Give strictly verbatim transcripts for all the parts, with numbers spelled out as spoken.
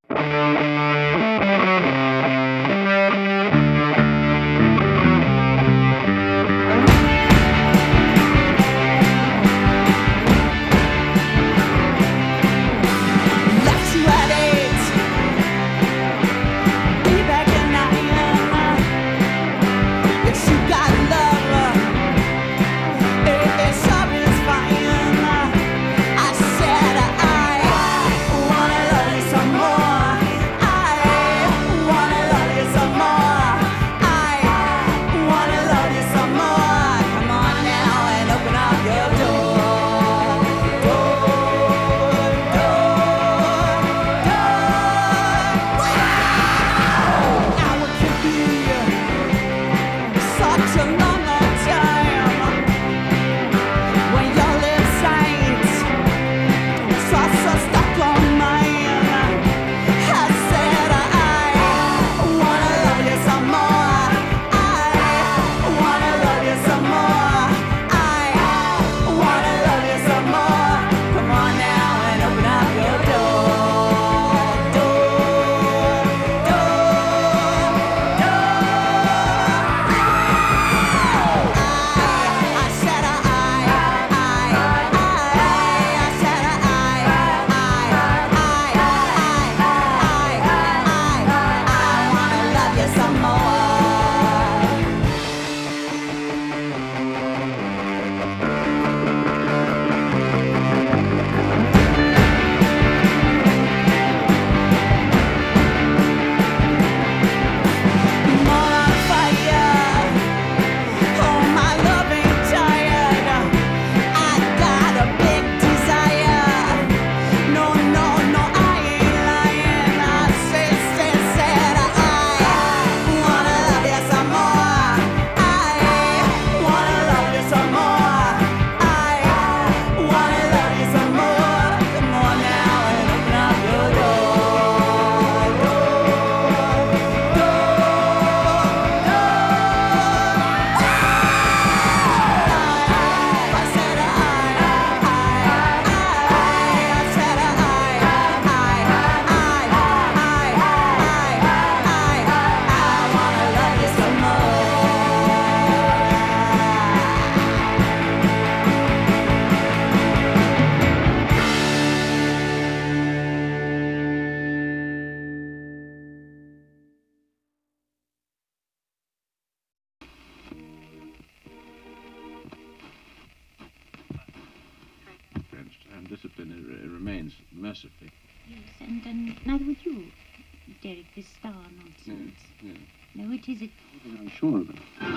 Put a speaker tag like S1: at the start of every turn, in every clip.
S1: Discipline it, it remains mercifully.
S2: Yes, and, and neither would you, Derek, this star nonsense.
S1: Yes, yes.
S2: No, it isn't.
S1: I'm sure of it.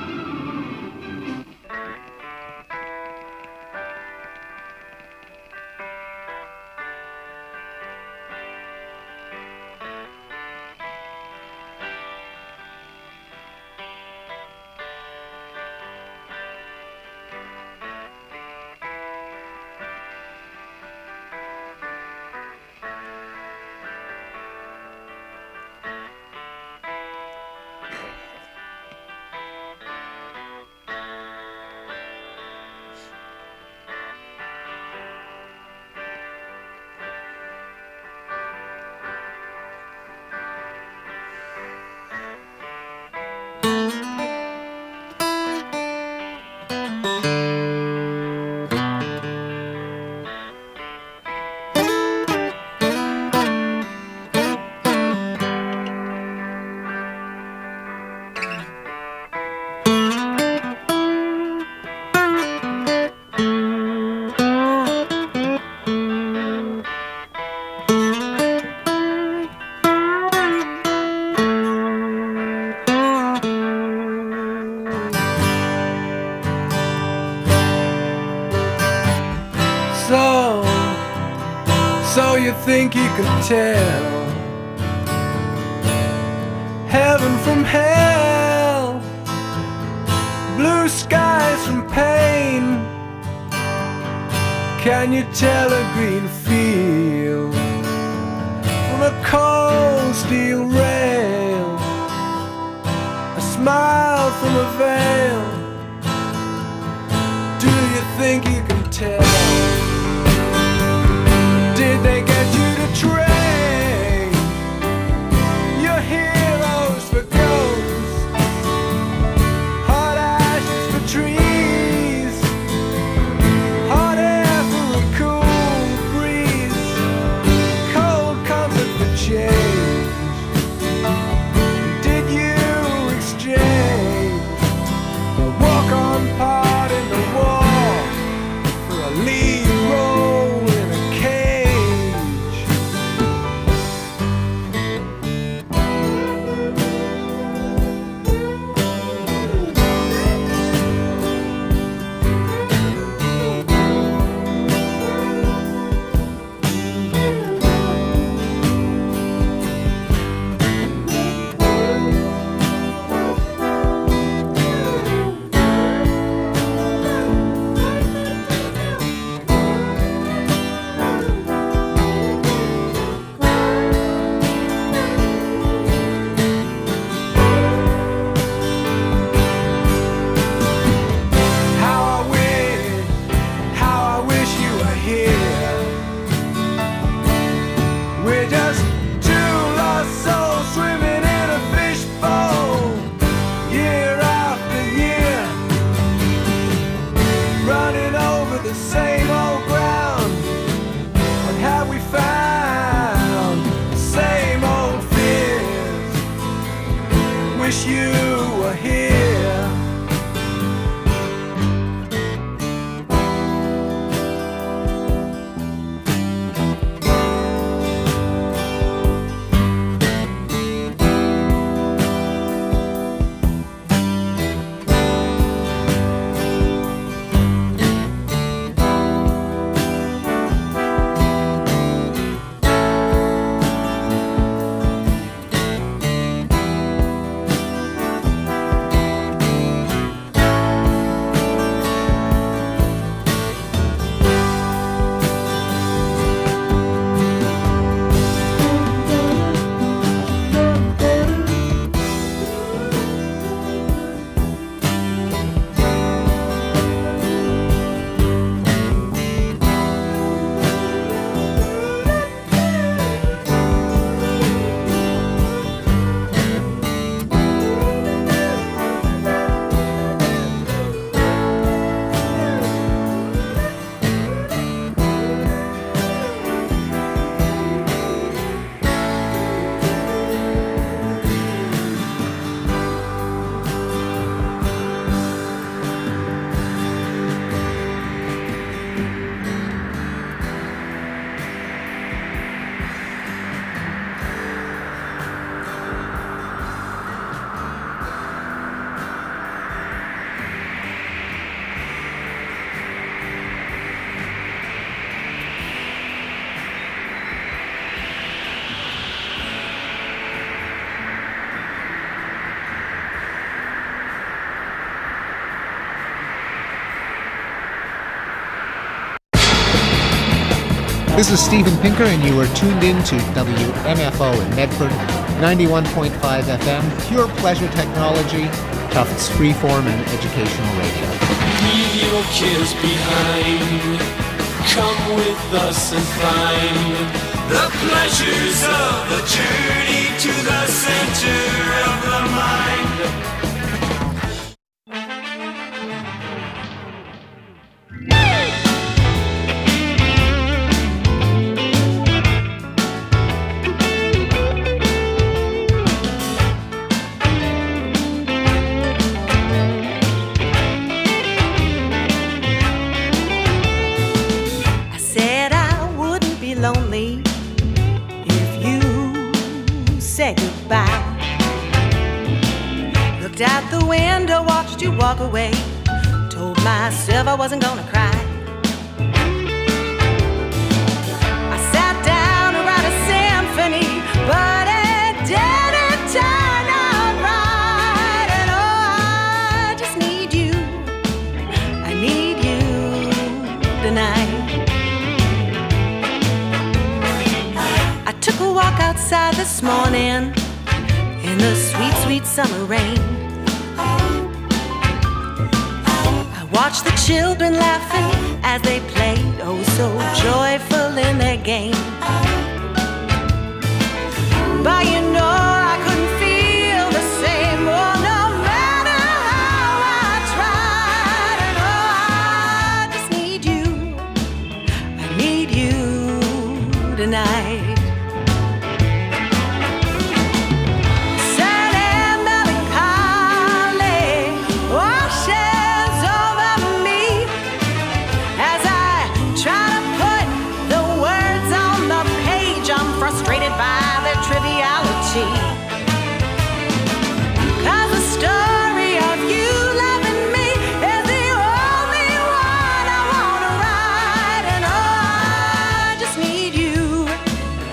S3: So, so you think you can tell heaven from hell, blue skies from pain? Can you tell a green field from a cold steel rail, a smile from a veil? Do you think you can tell? Did they get you to train
S4: This is Steven Pinker, and you are tuned in to W M F O in Medford, ninety-one point five F M, pure pleasure technology, Tufts freeform and educational radio.
S5: Leave your cares behind. Come with us and find the pleasures of a journey to the center of the mind.
S6: Lonely if you say goodbye. Looked out the window, watched you walk away. Told myself I wasn't gonna cry. I sat down to write a symphony, but it didn't turn out right. And oh, I just need you. I need you tonight. Took a walk outside this morning in the sweet, sweet summer rain. I watched the children laughing as they played, oh so joyful in their game. But you know I couldn't feel the same, oh no matter how I tried. And oh, I just need you, I need you tonight. Frustrated by their triviality. 'Cause the story of you loving me is the only one I wanna write. And oh, I just need you,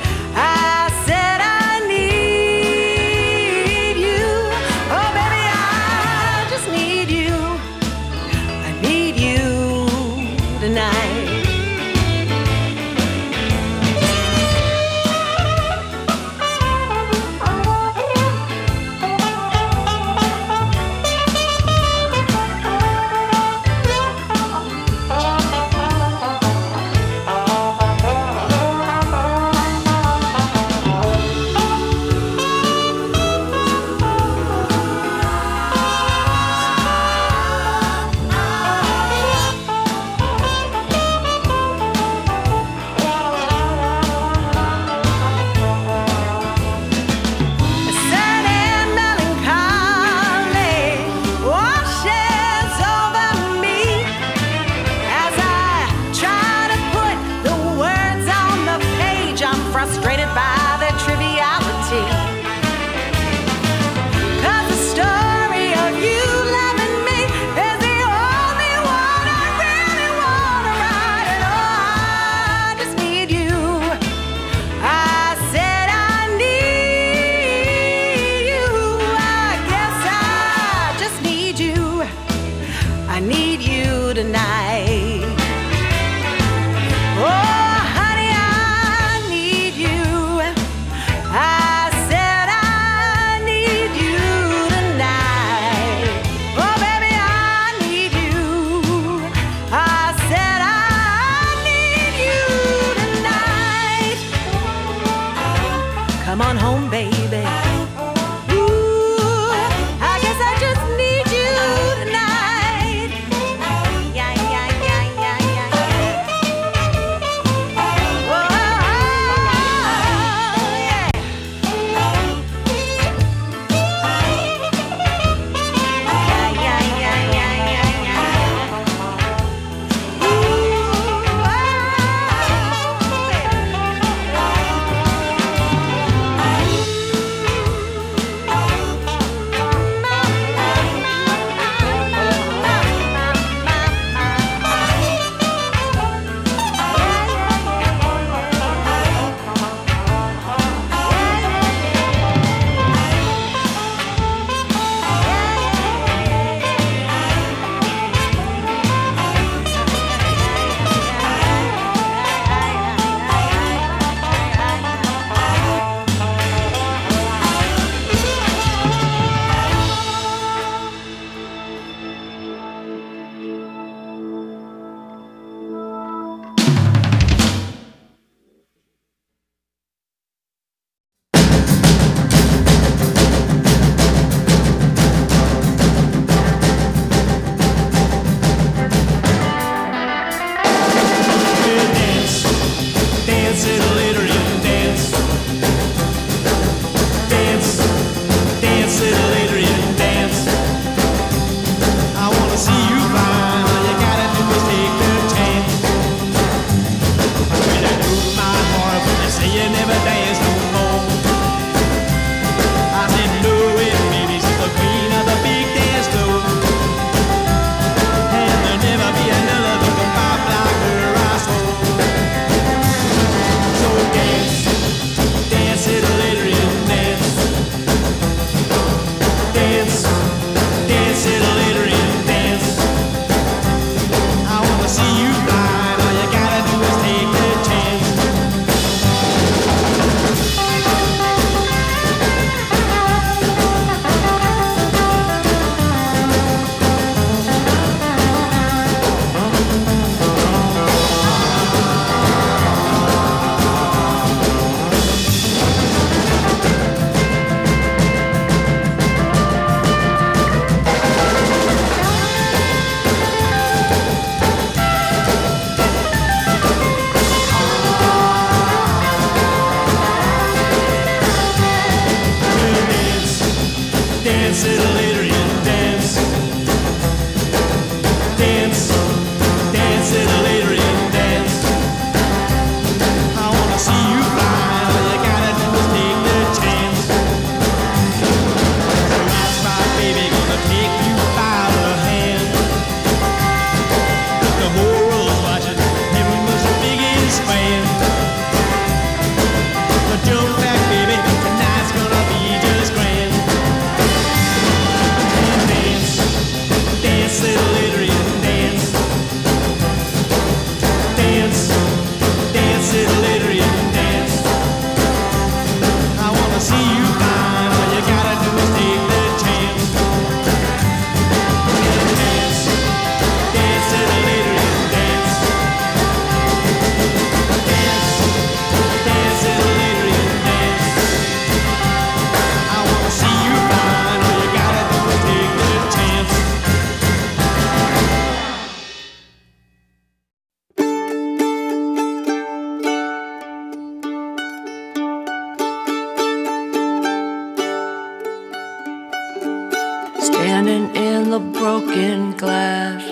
S7: broken glass,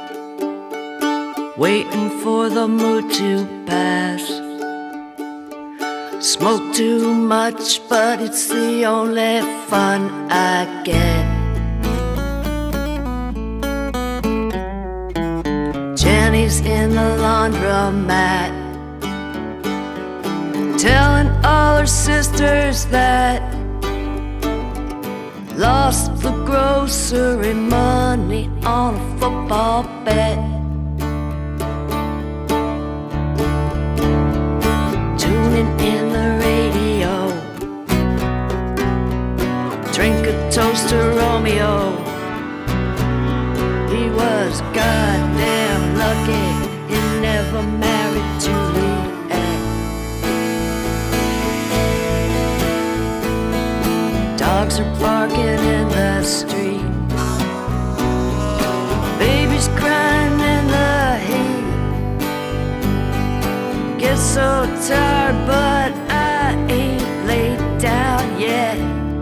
S7: waiting for the mood to pass. Smoke too much, but it's the only fun I get. Jenny's in the laundromat, telling all her sisters that lost the grocery money on a football bet. Tuning in the radio, drink a toast to Romeo. He was goddamn lucky he never married Juliet. Dogs are barking in the street, babies crying in the heat. Get so tired, but I ain't laid down yet.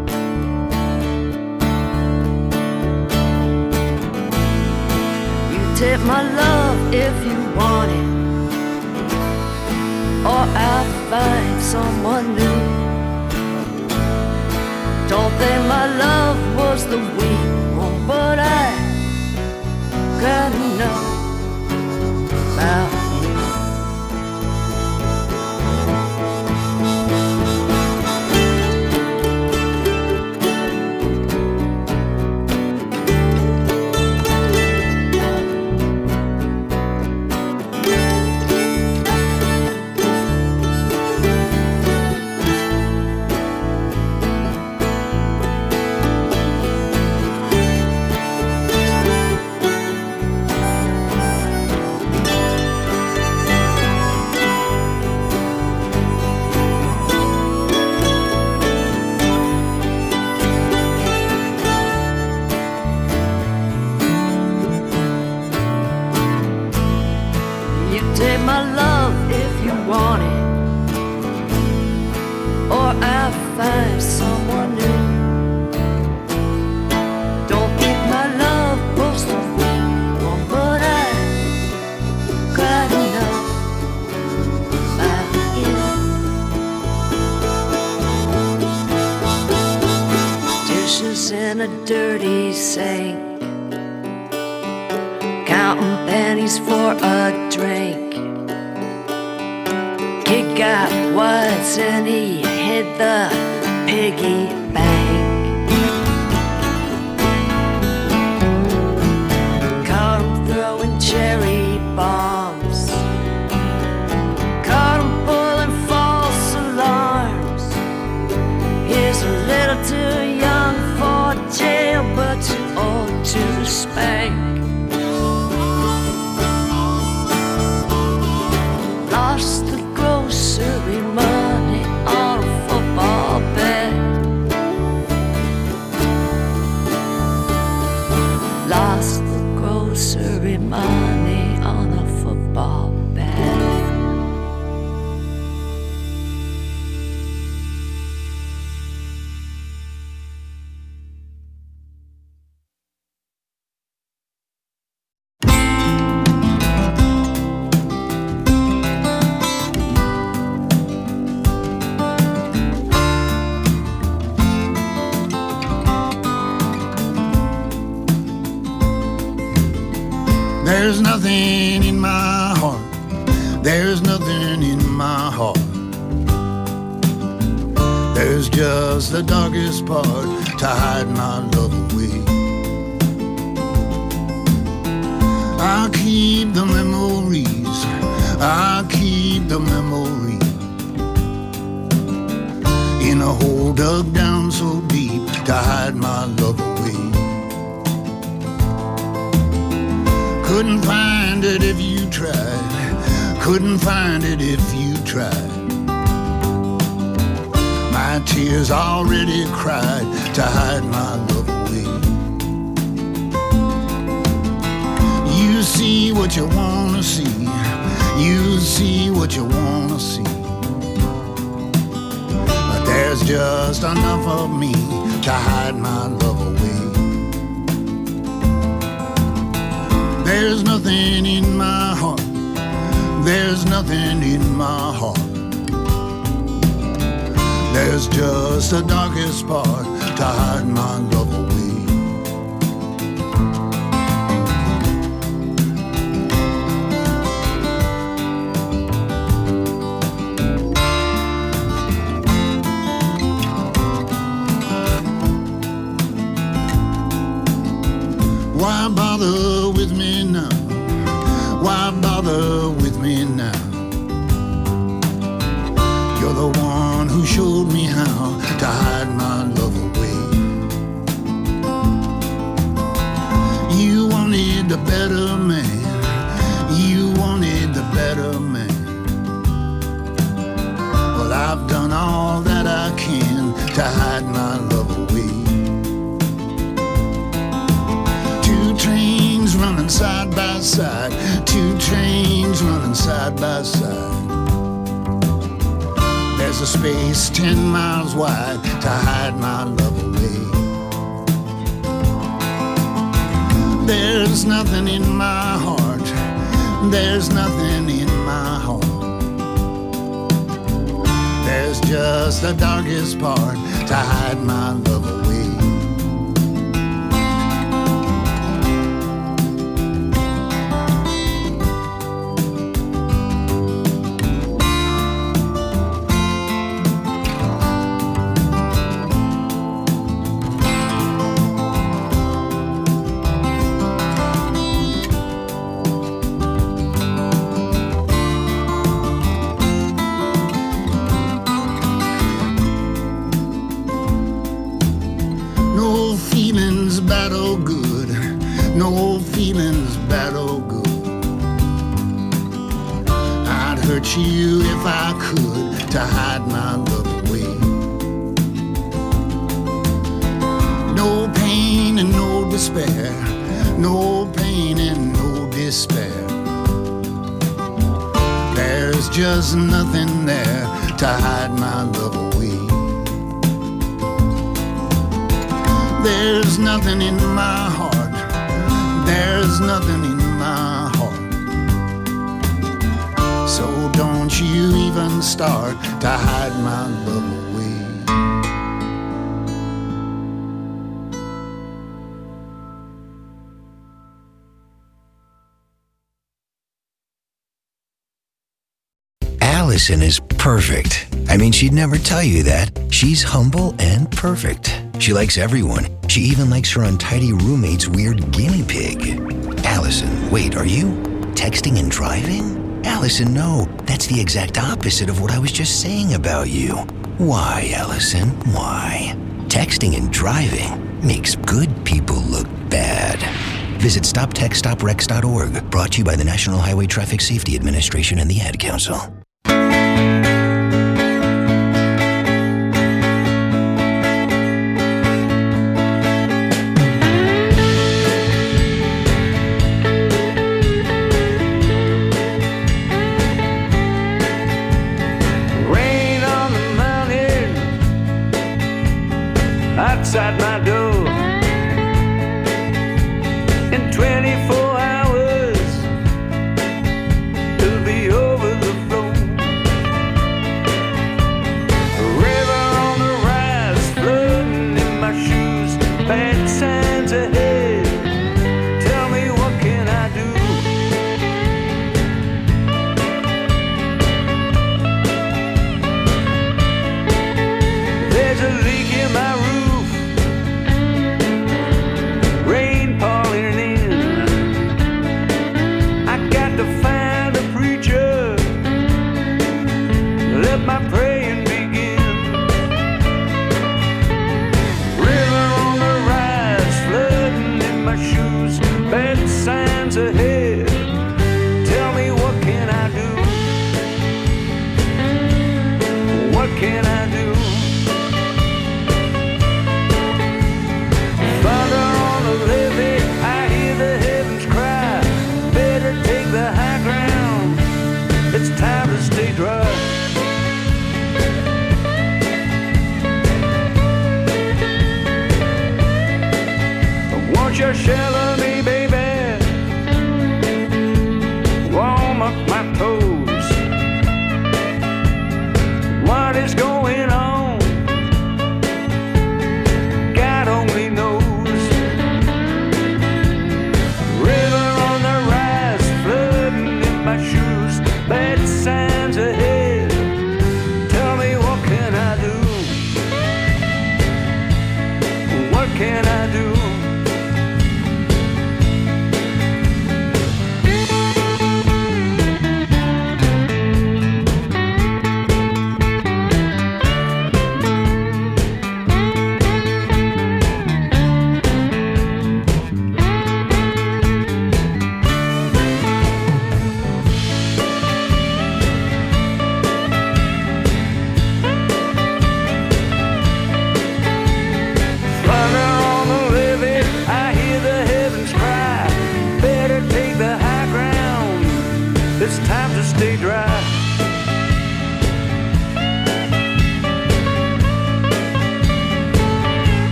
S7: You take my love if you want it, or I'll find someone new. Don't think my love was the weak one, but I gotta know about you. Take my love if you want it, or I'll find someone new. Don't think my love was the weak one, but I gotta know about you. Dishes in a dirty sink, counting pennies for a drink. Kid got wise and he hit the piggy bank. Caught him throwing cherry bombs, caught him pulling false alarms. He's a little too young for jail, but too old to spank. Lost the grocery money on a football bet. Lost the grocery money on a football bet.
S8: There's nothing in my heart, there's nothing in my heart. There's just the darkest part to hide my love away. I'll keep the memories, I'll keep the memories in a hole dug down so deep to hide my love away. Couldn't find it if you tried, couldn't find it if you tried. My tears already cried to hide my love away. You see what you wanna see, you see what you wanna see. But there's just enough of me to hide my love away. There's nothing in my heart. There's nothing in my heart. There's just the darkest part to hide my love away. Why bother with me now? Why bother with me now? You're the one who showed me how to hide my love away. You wanted the better man. You wanted the better man. Well, I've done all that I can to hide my love away. Two trains running side by side. Two trains running side by side. There's a space ten miles wide to hide my love away. There's nothing in my heart. There's nothing in my heart. There's just the darkest part to hide my love away. No feelings bad or good. I'd hurt you if I could to hide my love away. No pain and no despair. No pain and no despair. There's just nothing there to hide my love away. There's nothing in my heart. There's nothing in my heart. So don't you even start to hide my love away.
S9: Allison is perfect. I mean, she'd never tell you that. She's humble and perfect. She likes everyone. She even likes her untidy roommate's weird guinea pig. Allison, wait, are you texting and driving? Allison, no. That's the exact opposite of what I was just saying about you. Why, Allison? Why? Texting and driving makes good people look bad. Visit stop text stop wrecks dot org. Brought to you by the National Highway Traffic Safety Administration and the Ad Council.
S5: Outside my door in twenty-four hours it'll be over the floor. A river on the rise, flooding in my shoes, bad signs ahead. Tell me, what can I do? There's a leak in my roof, my praying begin. River on the rise, flooding in my shoes, bad signs ahead. Tell me, what can I do? What can I do? Thunder on the levee, I hear the heavens cry. Better take the high ground, it's time to stay dry.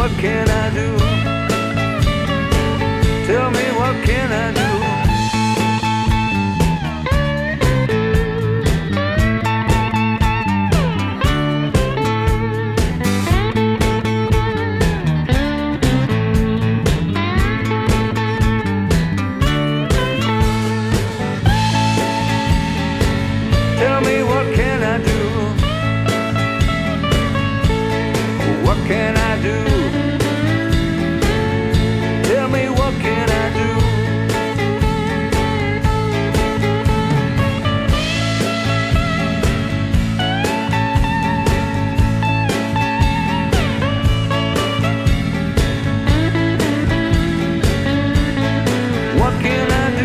S3: what can I do? Tell me what can I do? Tell me what can I do? What can I do? Tell me what can I do? What can I do?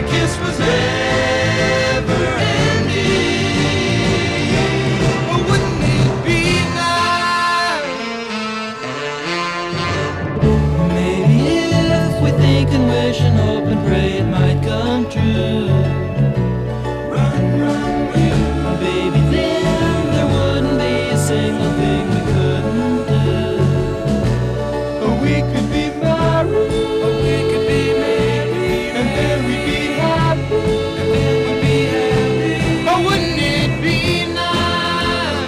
S5: kiss was never ending. But wouldn't it be nice? Maybe if we think and wish and hope and pray it might come true. Run, run, you, baby, then there wouldn't be a single thing we couldn't do. Or we could be married, or we could be married, and then we'd be happy, and then we'd be happy. Or wouldn't it be nice?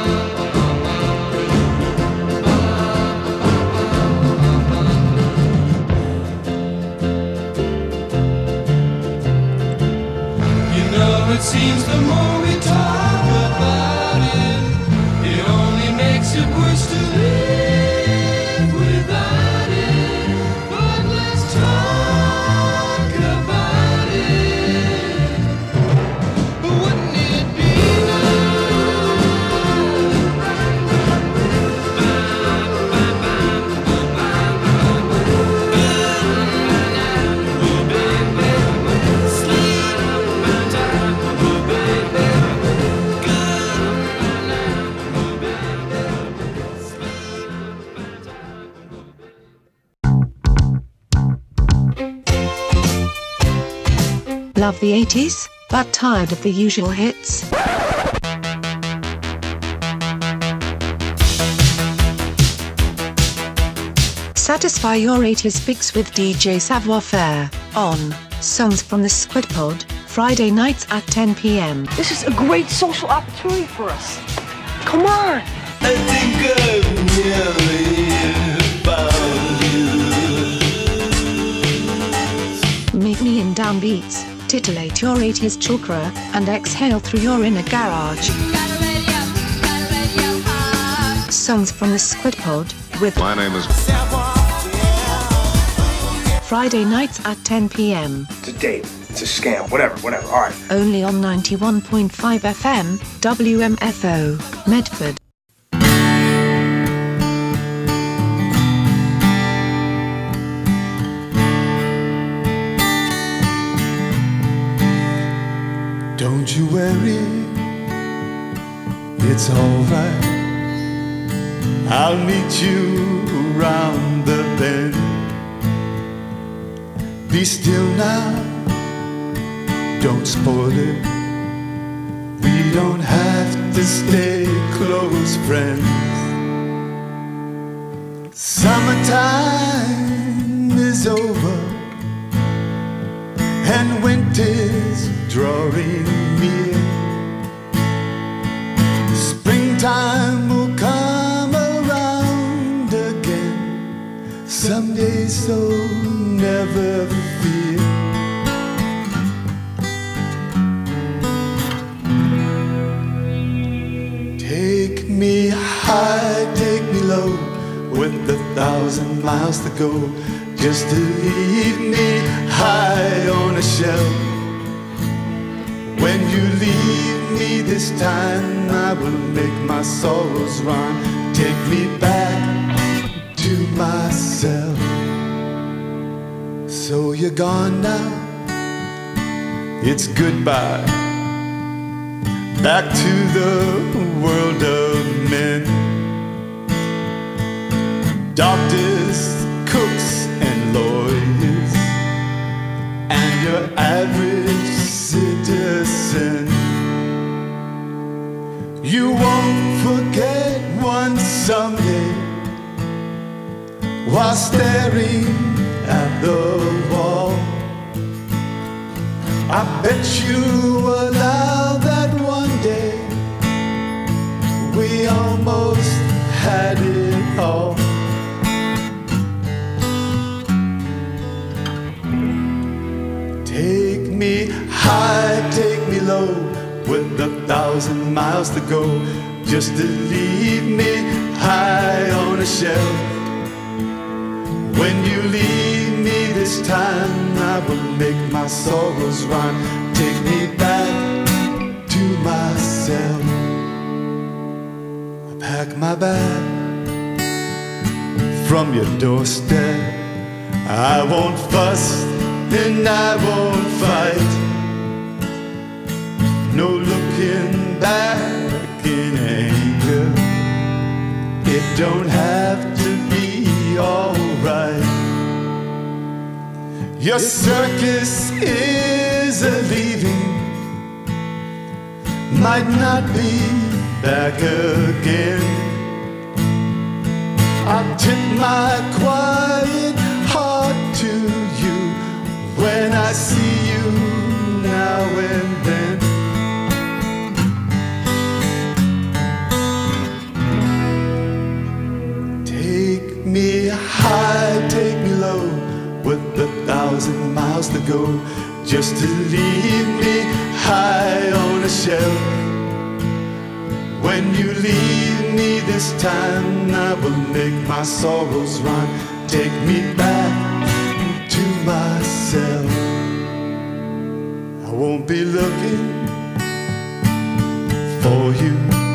S5: You know, it seems the more we talk about it, it only makes it worse to live without it. But let's talk about it. But wouldn't it be
S10: Love the eighties, but tired of the usual hits? Satisfy your eighties fix with D J Savoir Faire on Songs from the Squid Pod, Friday nights at ten p m.
S11: This is a great social opportunity for us. Come on!
S5: I think I've nearly found you.
S10: Meet me in downbeats, titillate your eighties chakra, and exhale through your inner garage. Songs from the Squid Pod with
S12: My name is
S10: Friday nights at ten p m.
S13: It's a date. It's a scam. Whatever, whatever. All right.
S10: Only on ninety-one point five F M, W M F O, Medford.
S3: Don't you worry, it's alright. I'll meet you around the bend. Be still now, don't spoil it. We don't have to stay close friends. Summertime is over and winter's drawing near. Springtime will come around again someday, so never fear. Take me high, take me low, with a thousand miles to go, just to leave me high on a shelf. When you leave me this time, I will make my sorrows rhyme. Take me back to myself. So you're gone now, it's goodbye. Back to the world of men. Doctors, cooks, and lawyers, and your average citizen. You won't forget one someday, while staring at the wall. I bet you allow that one day we almost had it all. Take me high, take me low, with a thousand miles to go, just to leave me high on a shelf. When you leave me this time, I will make my sorrows rhyme. Take me back to myself. I pack my bag from your doorstep. I won't fuss and I won't fight. No looking back in anger. It don't have to be alright. Your circus is a leaving, might not be back again. I'll tip my quiet heart to you when I see you now and then. Take me high, take me low, with a thousand miles to go, just to leave me high on a shelf. When you leave me this time, I will make my sorrows run. Take me back to myself. I won't be looking for you.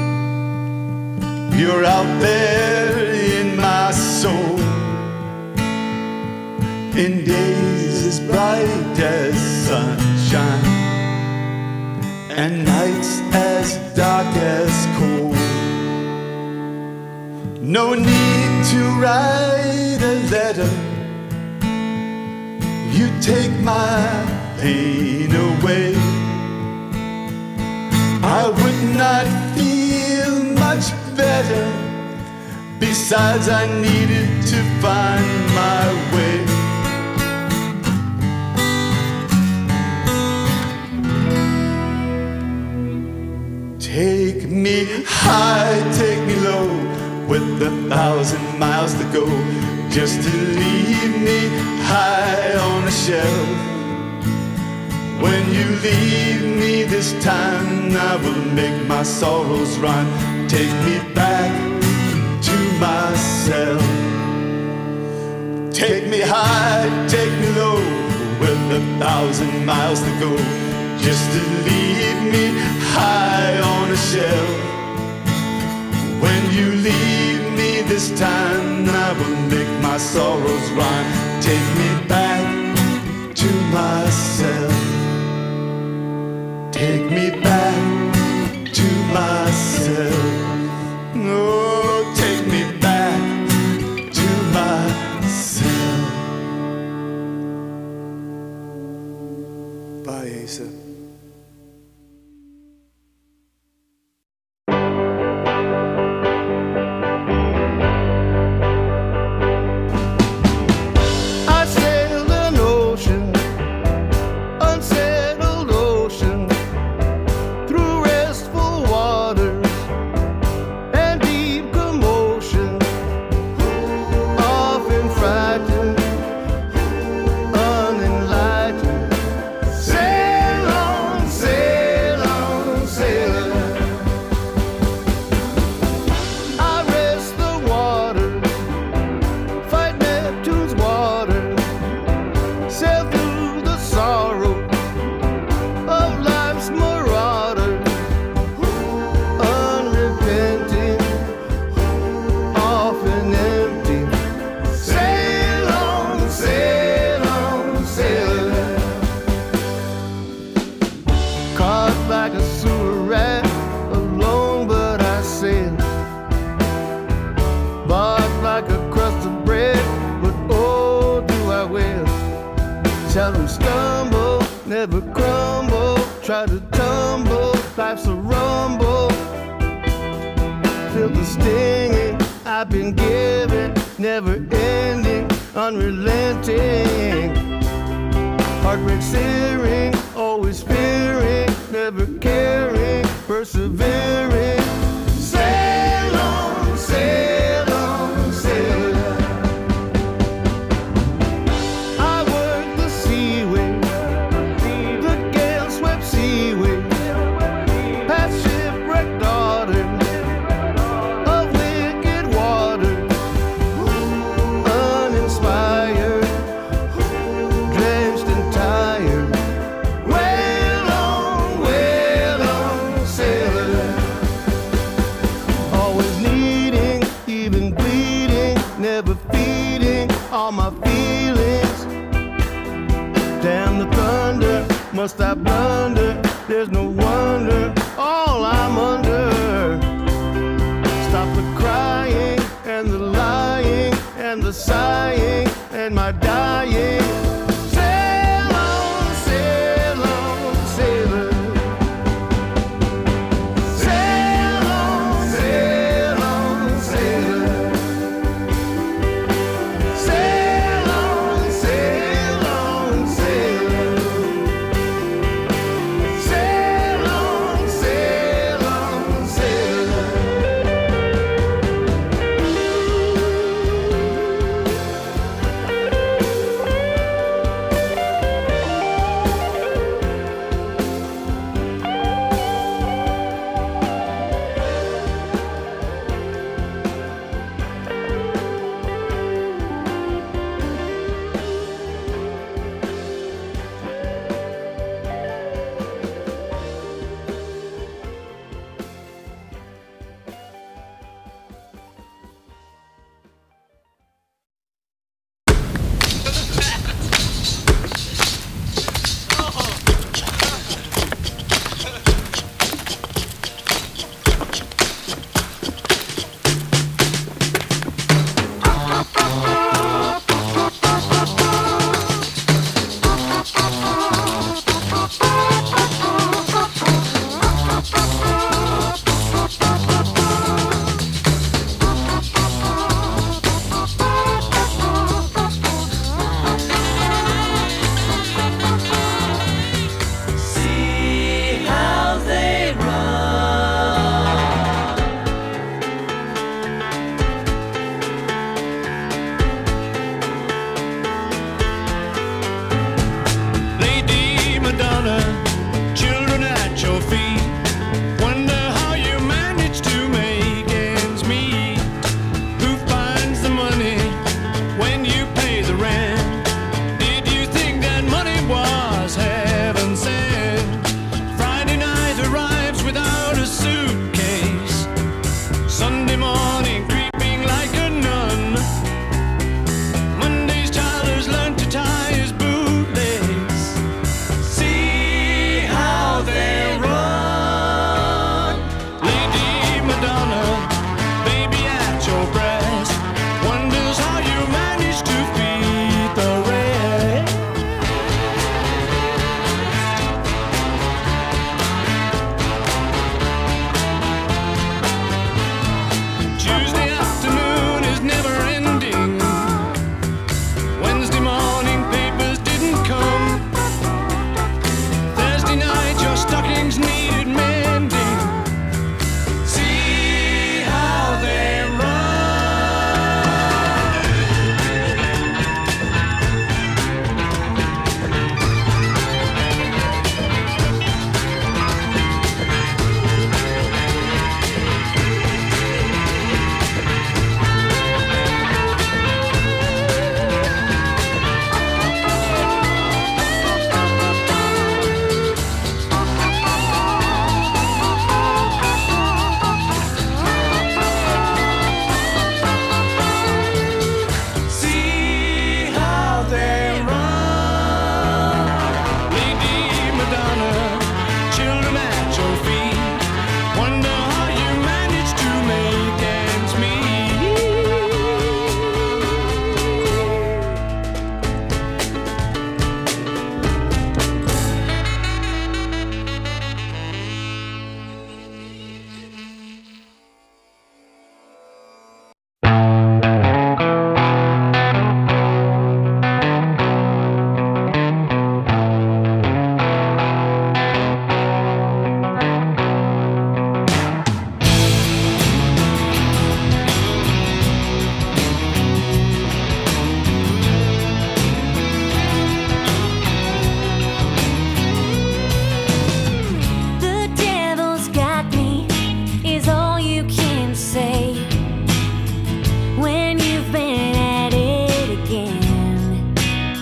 S3: You're out there in my soul, in days as bright as sunshine, and nights as dark as cold. No need to write a letter. You take my pain away. I would not feel much better. Besides, I needed to find my way. Take me high, take me low, with a thousand miles to go, just to leave me high on a shelf. When you leave me this time, I will make my sorrows run. Take me back to myself. Take me high, take me low, with a thousand miles to go, just to leave me high on a shelf. When you leave me this time, I will make my sorrows run. Take me back to myself. Take me back to myself. Oh, take me back to myself. Bye, Asa.
S12: Way long way must I blunder? There's no wonder all I'm under. Stop the crying and the lying and the sighing and my dying. Sail on, sail on, sailor. Sail on, sail on, sailor. Sail on, sail on, sailor. Sail on, sail on, sailor.
S5: See how they run. Lady Madonna, children at your feet. Wonder how you manage to make ends meet. Who finds the money when you pay the rent? Did you think that money was heaven sent? Friday night arrives without a suitcase. Sunday morning creeping like a nun. Monday's child has learned to tie his bootlace. See how they run. Lady Madonna, baby at your breast, wonders how you manage to feed the rest. Tuesday afternoon is never ending. Wednesday morning papers didn't come. Thursday night your stockings needed mending. See how they run. See how they run. Lady Madonna, children at your feet. Wonder how you manage to make ends meet.
S6: The devil's got me, is all you can say when you've been at it again.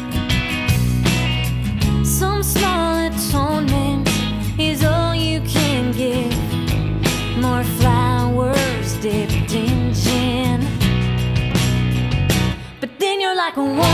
S6: Some small atonement is all you can give. More flowers dipped in gin. But then you're like a woman.